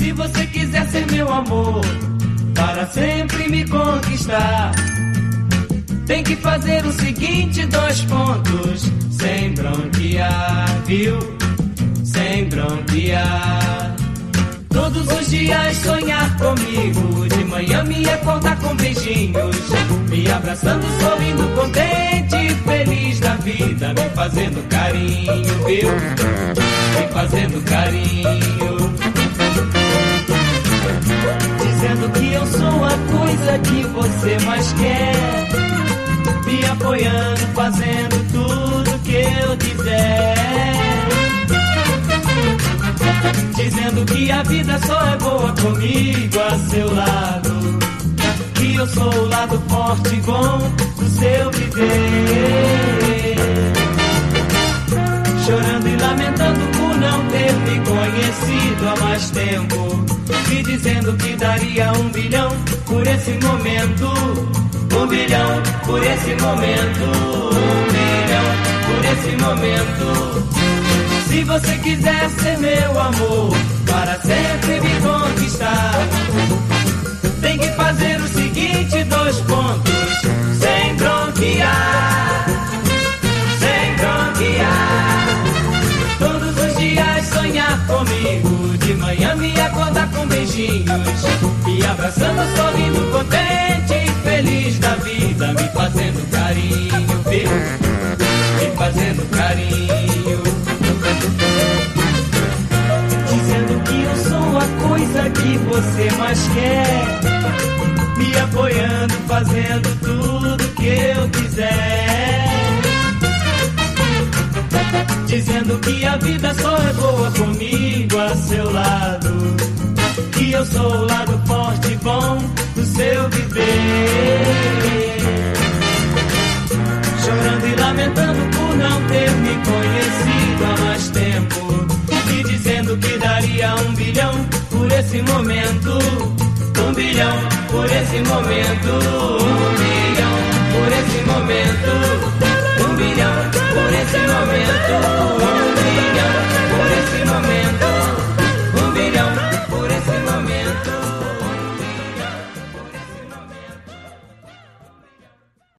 Se você quiser ser meu amor, para sempre me conquistar, tem que fazer o seguinte, 2 pontos, sem bronquear, viu? Sem bronquear. Todos os dias sonhar comigo, de manhã me acordar com beijinhos, me abraçando, sorrindo, contente, feliz da vida, me fazendo carinho, viu? Me fazendo carinho. Dizendo que eu sou a coisa que você mais quer, me apoiando, fazendo tudo que eu quiser. Dizendo que a vida só é boa comigo a seu lado, que eu sou o lado forte e bom do seu viver. Chorando e lamentando por não ter me conhecido há mais tempo, e dizendo que daria 1 bilhão por esse momento. 1 bilhão por esse momento. 1 bilhão por esse momento. Se você quiser ser meu amor, para sempre me conquistar, tem que fazer o seguinte, 2 pontos, sem bronquear. Sem bronquear. Todos os dias sonhar comigo, de manhã me acordar com beijinhos, me abraçando, sorrindo, contente, feliz da vida, me fazendo carinho, viu? Me fazendo carinho. Dizendo que eu sou a coisa que você mais quer, me apoiando, fazendo tudo que eu quiser. Dizendo que a vida só é boa comigo a seu lado, que eu sou o lado forte e bom do seu viver. Chorando e lamentando por não ter me conhecido há mais tempo, e dizendo que daria 1 bilhão por esse momento. 1 bilhão por esse momento.